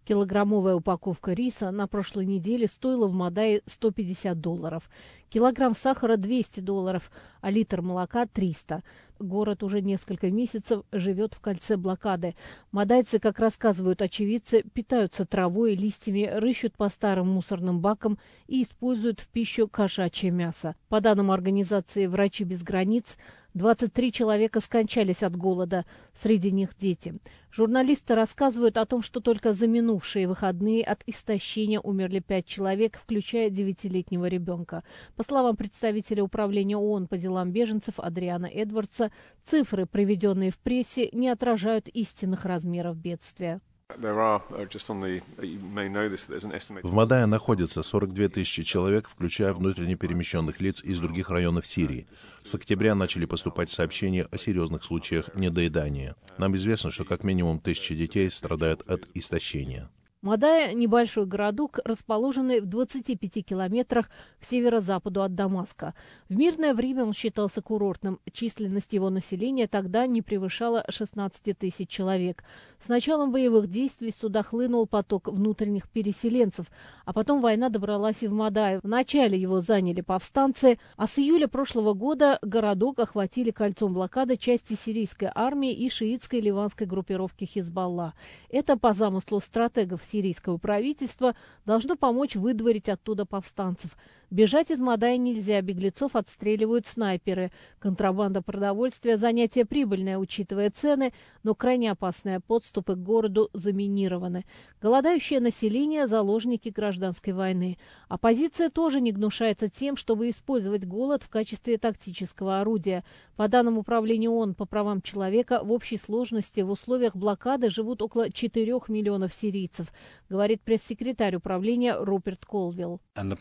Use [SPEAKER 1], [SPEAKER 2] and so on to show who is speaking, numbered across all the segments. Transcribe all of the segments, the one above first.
[SPEAKER 1] Килограммовая упаковка риса на прошлой неделе стоила в Мадайе $150. Килограмм сахара $200, а литр молока $300. Город уже несколько месяцев живет в кольце блокады. Мадайцы, как рассказывают очевидцы, питаются травой и листьями, рыщут по старым мусорным бакам и используют в пищу кошачье мясо. По данным организации «Врачи без границ», 23 человека скончались от голода, среди них дети. Журналисты рассказывают о том, что только за минувшие выходные от истощения умерли 5 человек, включая 9-летнего ребенка. По словам представителя управления ООН по делам беженцев Адриана Эдвардса, цифры, приведенные в прессе, не отражают истинных размеров бедствия.
[SPEAKER 2] В Мадайе находится 42 тысячи человек, включая внутренне перемещенных лиц из других районов Сирии. С октября начали поступать сообщения о серьезных случаях недоедания. Нам известно, что как минимум 1000 детей страдают от истощения.
[SPEAKER 1] Мадайя – небольшой городок, расположенный в 25 километрах к северо-западу от Дамаска. В мирное время он считался курортным. Численность его населения тогда не превышала 16 тысяч человек. С началом боевых действий сюда хлынул поток внутренних переселенцев, а потом война добралась и в Мадайю. Вначале его заняли повстанцы, а с июля прошлого года городок охватили кольцом блокады части сирийской армии и шиитской ливанской группировки Хизбалла. Это по замыслу стратегов сирийского правительства должно помочь выдворить оттуда повстанцев. Бежать из Мадайи нельзя, беглецов отстреливают снайперы. Контрабанда продовольствия – занятие прибыльное, учитывая цены, но крайне опасное. Подступы к городу заминированы. Голодающее население – заложники гражданской войны. Оппозиция тоже не гнушается тем, чтобы использовать голод в качестве тактического орудия. По данным Управления ООН по правам человека, в общей сложности в условиях блокады живут около 4 миллионов сирийцев, говорит пресс-секретарь управления Руперт Колвилл.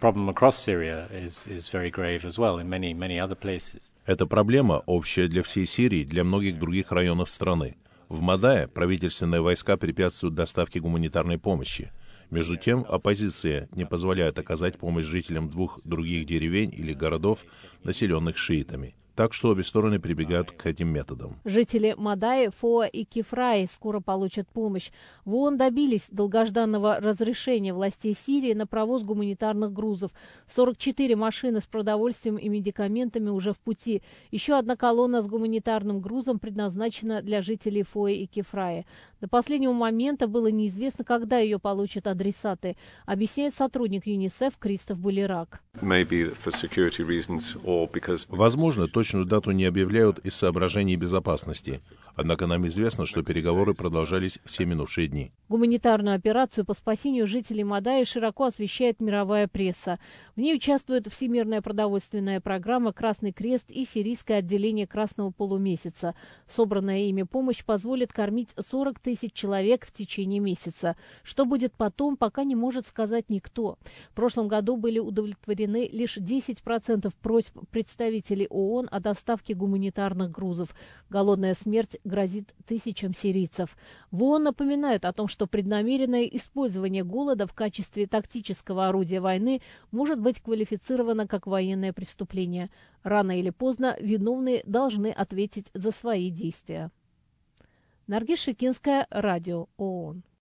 [SPEAKER 2] Эта проблема общая для всей Сирии, для многих других районов страны. В Мадайе правительственные войска препятствуют доставке гуманитарной помощи. Между тем, оппозиция не позволяет оказать помощь жителям 2 других деревень или городов, населенных шиитами. Так что обе стороны прибегают к этим методам.
[SPEAKER 1] Жители Мадайи, Фоа и Кефраи скоро получат помощь. В ООН добились долгожданного разрешения властей Сирии на провоз гуманитарных грузов. 44 машины с продовольствием и медикаментами уже в пути. Еще одна колонна с гуманитарным грузом предназначена для жителей Фоа и Кефраи. До последнего момента было неизвестно, когда ее получат адресаты, объясняет сотрудник ЮНИСЕФ Кристоф Булерак.
[SPEAKER 2] Возможно, точную дату не объявляют из соображений безопасности. Однако нам известно, что переговоры продолжались все минувшие дни.
[SPEAKER 1] Гуманитарную операцию по спасению жителей Мадайи широко освещает мировая пресса. В ней участвует Всемирная продовольственная программа, Красный Крест и Сирийское отделение Красного полумесяца. Собранная ими помощь позволит кормить 40 тысяч человек в течение месяца. Что будет потом, пока не может сказать никто. В прошлом году были удовлетворены лишь 10% просьб представителей ООН о доставке гуманитарных грузов. Голодная смерть грозит тысячам сирийцев. В ООН напоминают о том, что преднамеренное использование голода в качестве тактического орудия войны может быть квалифицировано как военное преступление. Рано или поздно виновные должны ответить за свои действия. Наргиз Шикинская, Радио ООН.